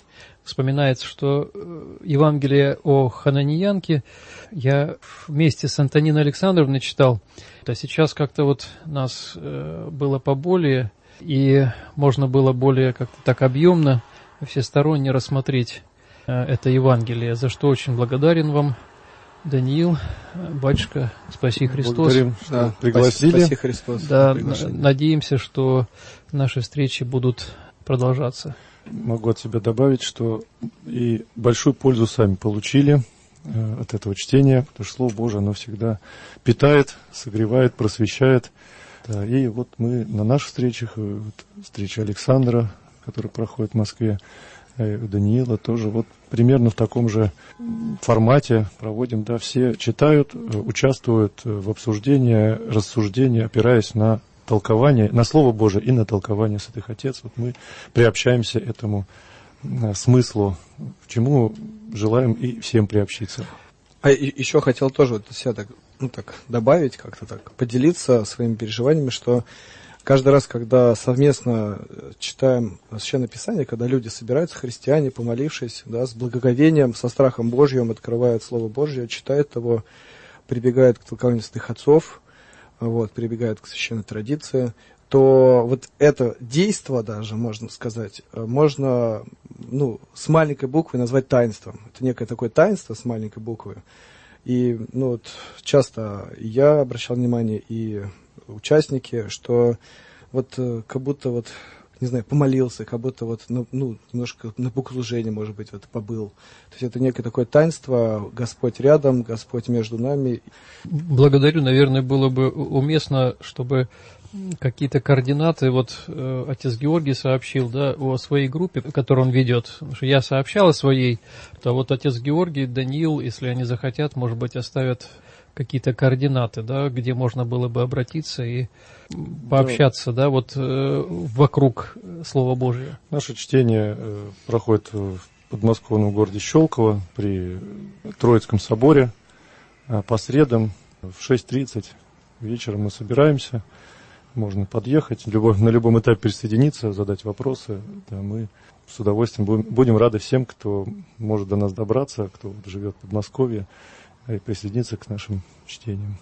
C: вспоминается, что Евангелие о хананеянке я вместе с Антониной Александровной читал. А сейчас как-то вот нас было поболее, и можно было более как-то так объемно, всесторонне рассмотреть это Евангелие, за что очень благодарен вам, Даниил, батюшка, спаси Христос.
E: Благодарим, что пригласили.
D: Спаси Христос.
C: Да, надеемся, что наши встречи будут продолжаться.
E: Могу от себя добавить, что и большую пользу сами получили от этого чтения, потому что Слово Божие, оно всегда питает, согревает, просвещает. И вот мы на наших встречах, вот встреча Александра, которая проходит в Москве, Даниила тоже вот примерно в таком же формате проводим, да, все читают, участвуют в обсуждении, рассуждении, опираясь на толкование, на Слово Божие и на толкование Святых Отец. Вот мы приобщаемся этому смыслу, к чему желаем и всем приобщиться.
D: А еще хотел тоже вот себя так добавить, как-то так, поделиться своими переживаниями, что каждый раз, когда совместно читаем Священное Писание, когда люди собираются, христиане, помолившись, да, с благоговением, со страхом Божьим, открывают Слово Божье, читают его, прибегают к толкованию святых отцов, вот, прибегают к священной традиции, то вот это действо даже, можно сказать, можно с маленькой буквы назвать таинством. Это некое такое таинство с маленькой буквы. И вот часто я обращал внимание, и участники, что вот как будто вот, не знаю, помолился, как будто вот, немножко на богослужении, может быть, вот побыл. То есть это некое такое таинство, Господь рядом, Господь между нами.
C: Благодарю, наверное, было бы уместно, чтобы какие-то координаты, вот отец Георгий сообщил, да, о своей группе, которую он ведет. Потому что я сообщал о своей, а вот отец Георгий, Даниил, если они захотят, может быть, оставят какие-то координаты, да, где можно было бы обратиться и пообщаться, да, вот вокруг Слова Божия.
E: Наше чтение проходит в подмосковном городе Щелково при Троицком соборе по средам в 6:30 вечером мы собираемся. Можно подъехать, на любом этапе присоединиться, задать вопросы. Да, мы с удовольствием будем рады всем, кто может до нас добраться, кто живет в Подмосковье, и присоединиться к нашим чтениям.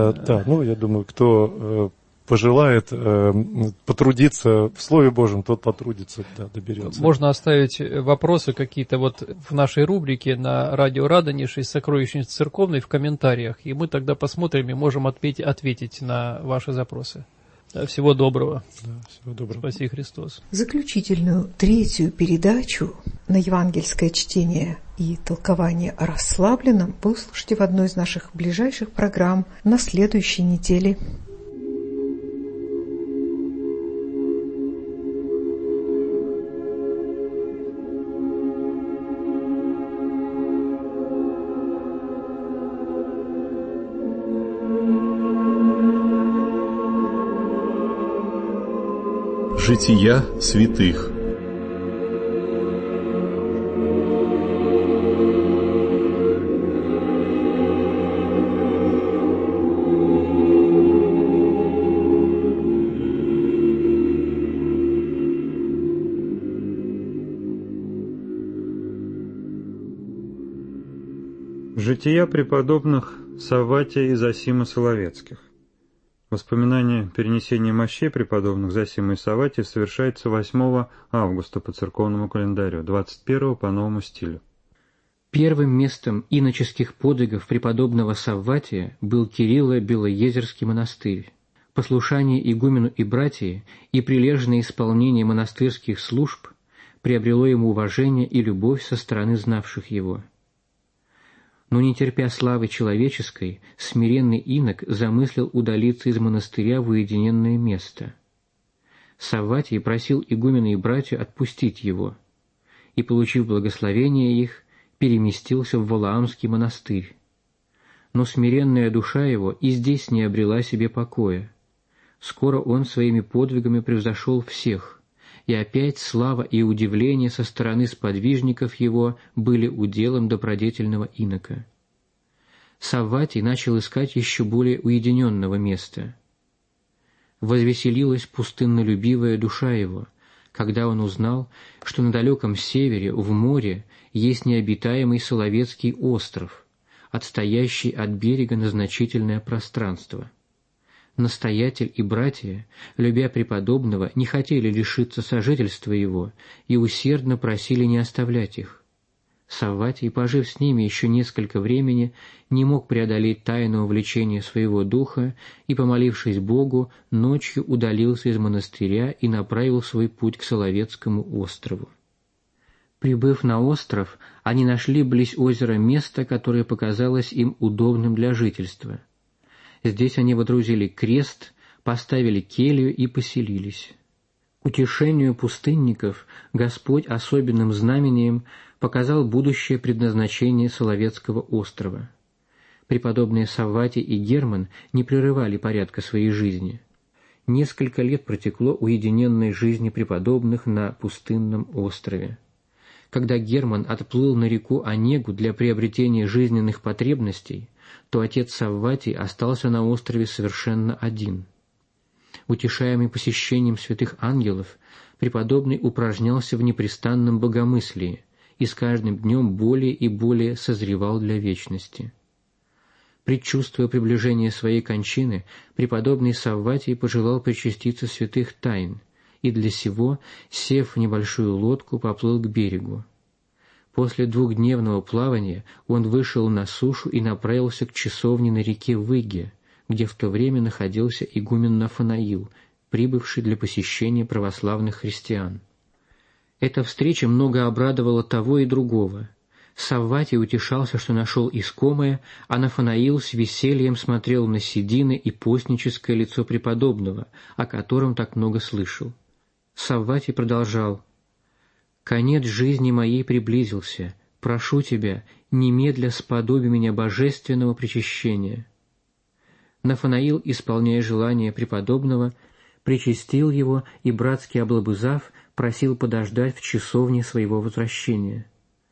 E: Я думаю, кто пожелает потрудиться в Слове Божьем, тот потрудится, да, доберется.
C: Можно оставить вопросы какие-то вот в нашей рубрике на радио Радонеж из «Сокровищницы церковной» в комментариях, и мы тогда посмотрим и можем ответить на ваши запросы. Да, всего доброго.
E: Да, всего доброго.
C: Спаси Христос.
B: Заключительную, третью передачу на евангельское чтение и толкование о расслабленном вы услышите в одной из наших ближайших программ на следующей неделе.
F: Жития святых.
G: Жития преподобных Савватия и Зосима Соловецких. Воспоминание перенесения мощей преподобных Зосима и Савватия совершается 8 августа по церковному календарю, 21 по новому стилю.
A: Первым местом иноческих подвигов преподобного Савватия был Кирилло-Белоезерский монастырь. Послушание игумену и братии и прилежное исполнение монастырских служб приобрело ему уважение и любовь со стороны знавших его. Но, не терпя славы человеческой, смиренный инок замыслил удалиться из монастыря в уединенное место. Савватий просил игумена и братью отпустить его, и, получив благословение их, переместился в Валаамский монастырь. Но смиренная душа его и здесь не обрела себе покоя. Скоро он своими подвигами превзошел всех, и опять слава и удивление со стороны сподвижников его были уделом добродетельного инока. Савватий начал искать еще более уединенного места. Возвеселилась пустыннолюбивая душа его, когда он узнал, что на далеком севере, в море, есть необитаемый Соловецкий остров, отстоящий от берега на значительное пространство. Настоятель и братья, любя преподобного, не хотели лишиться сожительства его и усердно просили не оставлять их. Савватий, пожив с ними еще несколько времени, не мог преодолеть тайного влечения своего духа и, помолившись Богу, ночью удалился из монастыря и направил свой путь к Соловецкому острову. Прибыв на остров, они нашли близ озера место, которое показалось им удобным для жительства. Здесь они водрузили крест, поставили келью и поселились. К утешению пустынников Господь особенным знамением показал будущее предназначение Соловецкого острова. Преподобные Савватий и Герман не прерывали порядка своей жизни. Несколько лет протекло уединенной жизни преподобных на пустынном острове. Когда Герман отплыл на реку Онегу для приобретения жизненных потребностей, то отец Савватий остался на острове совершенно один. Утешаемый посещением святых ангелов, преподобный упражнялся в непрестанном богомыслии и с каждым днем более и более созревал для вечности. Предчувствуя приближение своей кончины, преподобный Савватий пожелал причаститься святых тайн, и для сего, сев в небольшую лодку, поплыл к берегу. После двухдневного плавания он вышел на сушу и направился к часовне на реке Выге, где в то время находился игумен Нафанаил, прибывший для посещения православных христиан. Эта встреча много обрадовала того и другого. Савватий утешался, что нашел искомое, а Нафанаил с весельем смотрел на седины и постническое лицо преподобного, о котором так много слышал. Савватий продолжал: «Конец жизни моей приблизился. Прошу тебя, немедля сподоби меня божественного причащения». Нафанаил, исполняя желание преподобного, причастил его и, братски облобызав, просил подождать в часовне своего возвращения.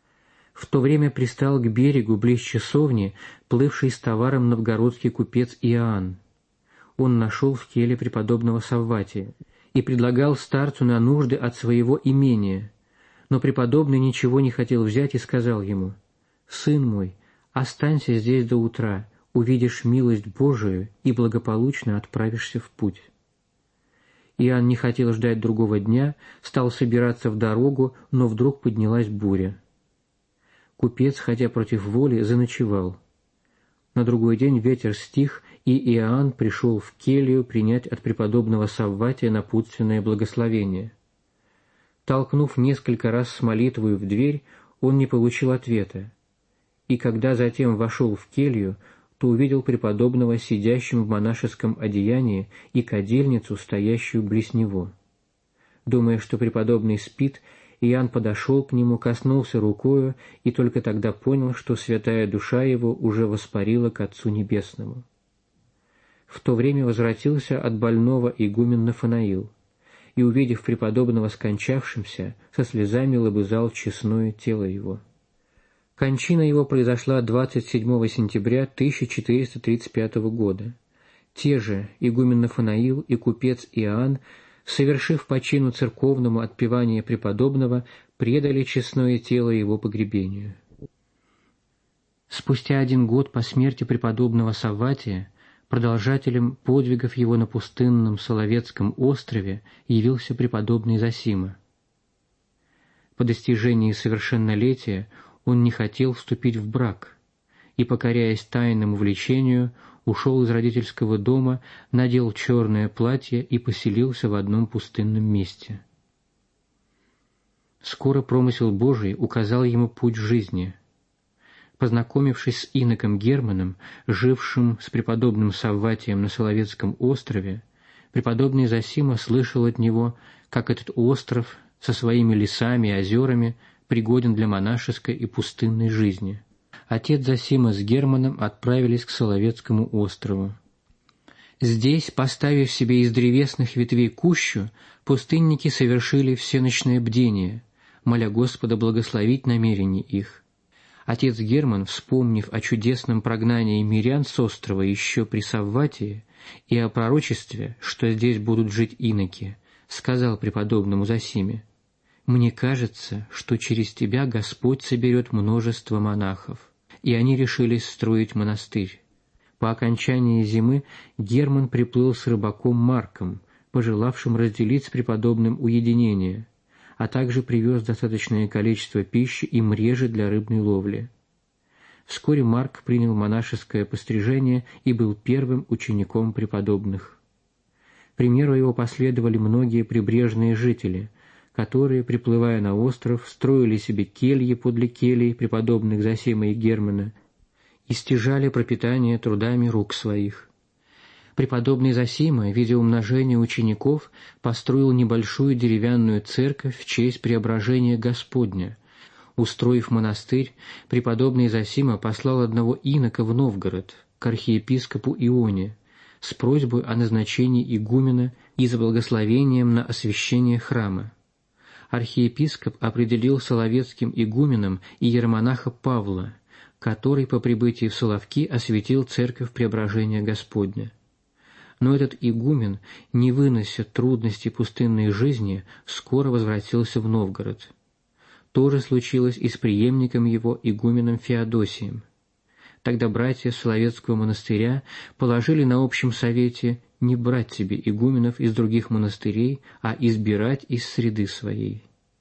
A: В то время пристал к берегу близ часовни, плывший с товаром новгородский купец Иоанн. Он нашел в келе преподобного Савватия и предлагал старцу на нужды от своего имения, но преподобный ничего не хотел взять и сказал ему: «Сын мой, останься здесь до утра, увидишь милость Божию и благополучно отправишься в путь». Иоанн не хотел ждать другого дня, стал собираться в дорогу, но вдруг поднялась буря. Купец, хотя против воли, заночевал. На другой день ветер стих, и Иоанн пришел в келью принять от преподобного Савватия напутственное благословение. Толкнув несколько раз с молитвою в дверь, он не получил ответа, и когда затем вошел в келью, то увидел преподобного сидящим в монашеском одеянии и кадильницу, стоящую близ него. Думая, что преподобный спит, Иоанн подошел к нему, коснулся рукою и только тогда понял, что святая душа его уже воспарила к Отцу Небесному. В то время возвратился от больного игумен Нафанаил, и, увидев преподобного скончавшимся, со слезами лобызал честное тело его. Кончина его произошла 27 сентября 1435 года. Те же игумен Нафанаил и купец Иоанн, совершив по чину церковному отпевание преподобного, предали честное тело его погребению. Спустя 1 год по смерти преподобного Савватия продолжателем подвигов его на пустынном Соловецком острове явился преподобный Зосима. По достижении совершеннолетия он не хотел вступить в брак и, покоряясь тайному влечению, ушел из родительского дома, надел черное платье и поселился в одном пустынном месте. Скоро промысел Божий указал ему путь жизни. Познакомившись с иноком Германом, жившим с преподобным Савватием на Соловецком острове, преподобный Зосима слышал от него, как этот остров со своими лесами и озерами пригоден для монашеской и пустынной жизни. Отец Зосима с Германом отправились к Соловецкому острову. Здесь, поставив себе из древесных ветвей кущу, пустынники совершили всеночное бдение, моля Господа благословить намерения их. Отец Герман, вспомнив о чудесном прогнании мирян с острова еще при Савватии и о пророчестве, что здесь будут жить иноки, сказал преподобному Зосиме: «Мне кажется, что через тебя Господь соберет множество монахов». И они решились строить монастырь. По окончании зимы Герман приплыл с рыбаком Марком, пожелавшим разделить с преподобным уединение, а также привез достаточное количество пищи и мрежи для рыбной ловли. Вскоре Марк принял монашеское пострижение и был первым учеником преподобных. Примеру его последовали многие прибрежные жители, которые, приплывая на остров, строили себе кельи подле келий преподобных Зосима и Германа и стяжали пропитание трудами рук своих. Преподобный Зосима, видя умножение учеников, построил небольшую деревянную церковь в честь преображения Господня. Устроив монастырь, преподобный Зосима послал одного инока в Новгород, к архиепископу Ионе, с просьбой о назначении игумена и за благословением на освящение храма. Архиепископ определил соловецким игуменом иеромонаха Павла, который по прибытии в Соловки осветил церковь Преображения Господня. Но этот игумен, не вынеся трудностей пустынной жизни, скоро возвратился в Новгород. То же случилось и с преемником его, игуменом Феодосием. Тогда братья Соловецкого монастыря положили на общем совете не брать себе игуменов из других монастырей, а избирать из среды своей.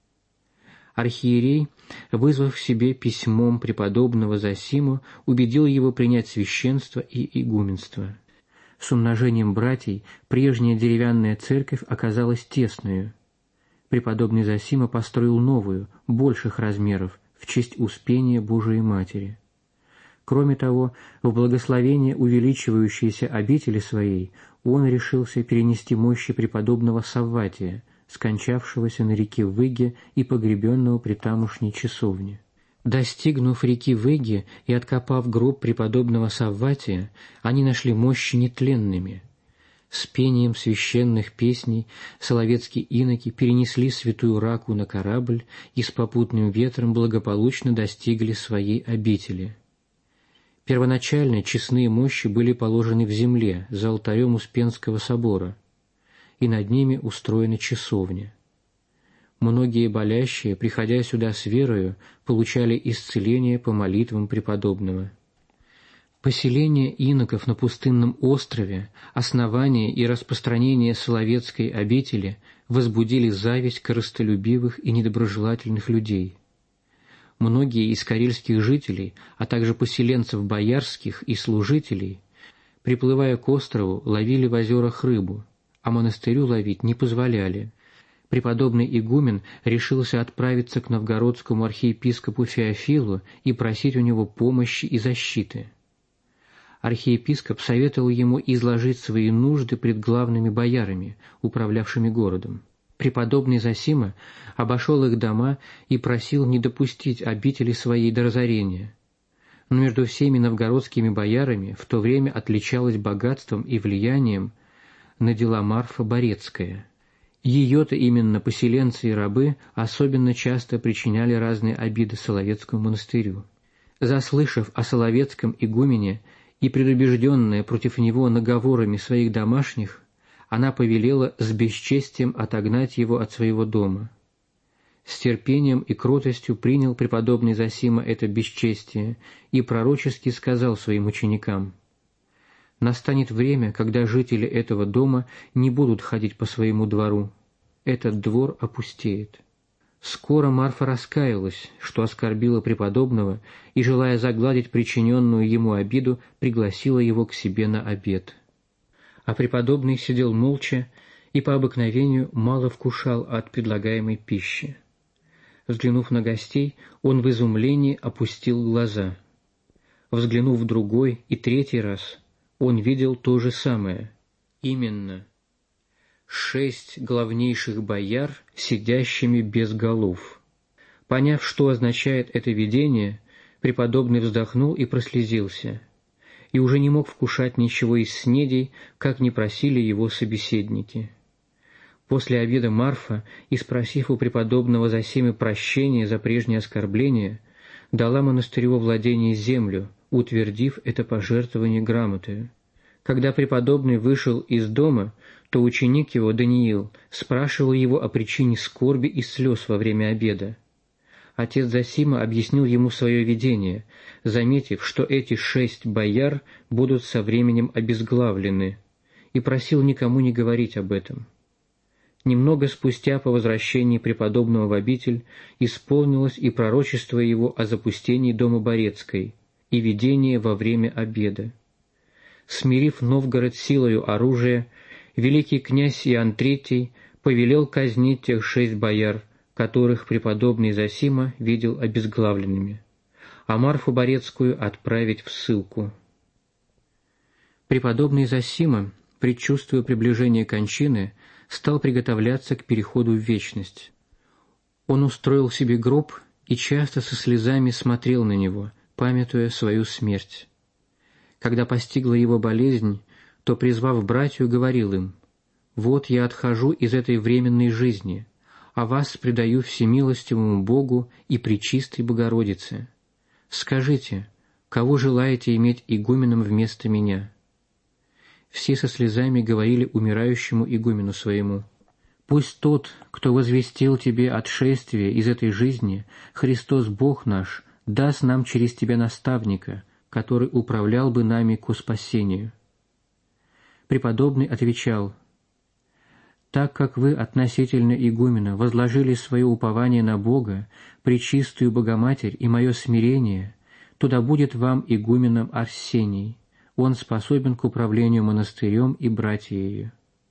A: Архиерей, вызвав к себе письмом преподобного Зосиму, убедил его принять священство и игуменство. С умножением братьев прежняя деревянная церковь оказалась тесною. Преподобный Зосима построил новую, больших размеров, в честь Успения Божией Матери. Кроме того, в благословение увеличивающейся обители своей он решился перенести мощи преподобного Савватия, скончавшегося на реке Выге и погребенного при тамошней часовне. Достигнув реки Выги и откопав гроб преподобного Савватия, они нашли мощи нетленными. С пением священных песней соловецкие иноки перенесли святую Раку на корабль и с попутным ветром благополучно достигли своей обители. Первоначально честные мощи были положены в земле за алтарем Успенского собора, и над ними устроена часовня. Многие болящие, приходя сюда с верою, получали исцеление по молитвам преподобного. Поселение иноков на пустынном острове, основание и распространение Соловецкой обители возбудили зависть корыстолюбивых и недоброжелательных людей. Многие из карельских жителей, а также поселенцев боярских и служителей, приплывая к острову, ловили в озерах рыбу, а монастырю ловить не позволяли. Преподобный игумен решился отправиться к новгородскому архиепископу Феофилу и просить у него помощи и защиты. Архиепископ советовал ему изложить свои нужды пред главными боярами, управлявшими городом. Преподобный Зосима обошел их дома и просил не допустить обители своей до разорения. Но между всеми новгородскими боярами в то время отличалась богатством и влиянием на дела Марфа Борецкая. Ее-то именно поселенцы и рабы особенно часто причиняли разные обиды Соловецкому монастырю. Заслышав о Соловецком игумене и предубежденная против него наговорами своих домашних, она повелела с бесчестием отогнать его от своего дома. С терпением и кротостью принял преподобный Зосима это бесчестие и пророчески сказал своим ученикам: «Настанет время, когда жители этого дома не будут ходить по своему двору. Этот двор опустеет». Скоро Марфа раскаялась, что оскорбила преподобного, и, желая загладить причиненную ему обиду, пригласила его к себе на обед. А преподобный сидел молча и по обыкновению мало вкушал от предлагаемой пищи. Взглянув на гостей, он в изумлении опустил глаза. Взглянув в другой и третий раз, он видел то же самое, именно 6 главнейших бояр, сидящими без голов. Поняв, что означает это видение, преподобный вздохнул и прослезился, и уже не мог вкушать ничего из снедей, как не просили его собеседники. После обеда Марфа, спросив у преподобного Зосимы прощения за прежнее оскорбление, дала монастырю во владение землю, утвердив это пожертвование грамотою. Когда преподобный вышел из дома, то ученик его, Даниил, спрашивал его о причине скорби и слез во время обеда. Отец Зосима объяснил ему свое видение, заметив, что эти 6 бояр будут со временем обезглавлены, и просил никому не говорить об этом. Немного спустя по возвращении преподобного в обитель исполнилось и пророчество его о запустении дома Борецкой и видение во время обеда. Смирив Новгород силою оружия, великий князь Иоанн III повелел казнить тех 6 бояр, которых преподобный Зосима видел обезглавленными, а Марфу Борецкую отправить в ссылку. Преподобный Зосима, предчувствуя приближение кончины, стал приготовляться к переходу в вечность. Он устроил себе гроб и часто со слезами смотрел на него, памятуя свою смерть. Когда постигла его болезнь, то, призвав братью, говорил им: «Вот я отхожу из этой временной жизни, а вас предаю всемилостивому Богу и Пречистой Богородице. Скажите, кого желаете иметь игуменом вместо меня?» Все со слезами говорили умирающему игумену своему: «Пусть тот, кто возвестил тебе отшествие из этой жизни, Христос Бог наш, даст нам через тебя наставника, который управлял бы нами ко спасению». Преподобный отвечал: «Так как вы относительно игумена возложили свое упование на Бога, Пречистую Богоматерь и мое смирение, то да будет вам игуменом Арсений. Он способен к управлению монастырем и братьею.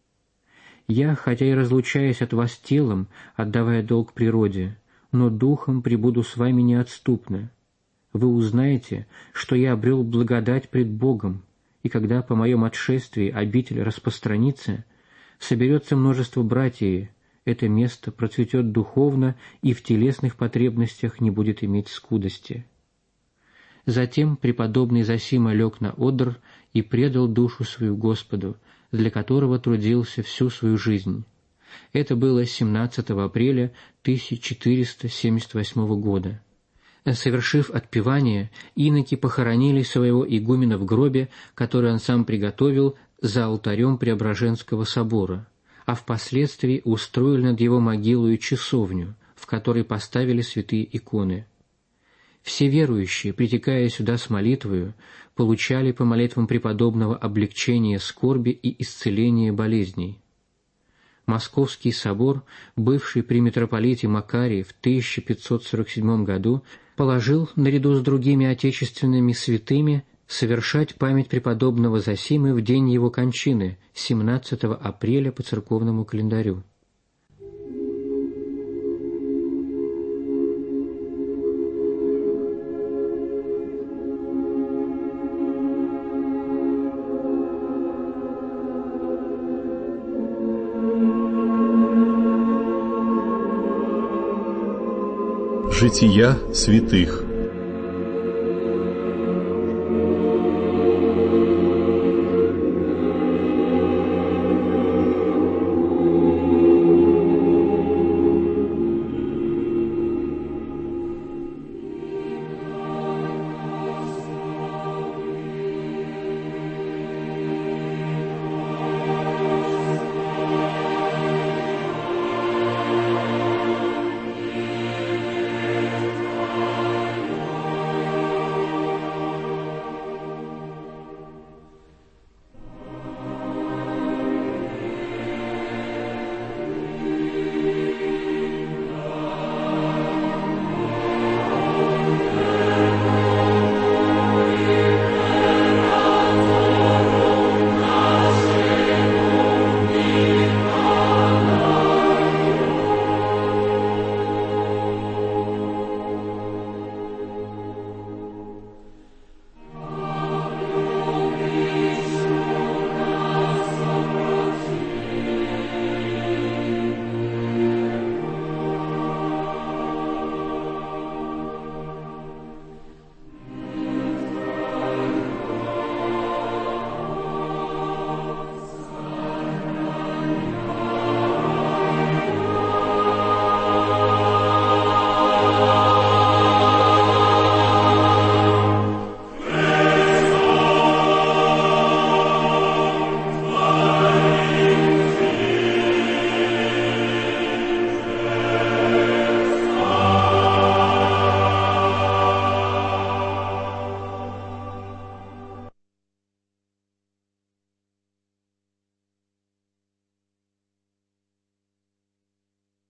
A: Я, хотя и разлучаясь от вас телом, отдавая долг природе, но духом пребуду с вами неотступно. Вы узнаете, что я обрел благодать пред Богом, и когда по моем отшествии обитель распространится, соберется множество братьев, это место процветет духовно и в телесных потребностях не будет иметь скудости». Затем преподобный Зосима лег на одр и предал душу свою Господу, для которого трудился всю свою жизнь. Это было 17 апреля 1478 года. Совершив отпевание, иноки похоронили своего игумена в гробе, который он сам приготовил за алтарем Преображенского собора, а впоследствии устроили над его могилою часовню, в которой поставили святые иконы. Все верующие, притекая сюда с молитвою, получали по молитвам преподобного облегчение скорби и исцеление болезней. Московский собор, бывший при митрополите Макарии в 1547 году, положил, наряду с другими отечественными святыми, совершать память преподобного Зосимы в день его кончины, 17 апреля по церковному календарю.
F: Жития святых.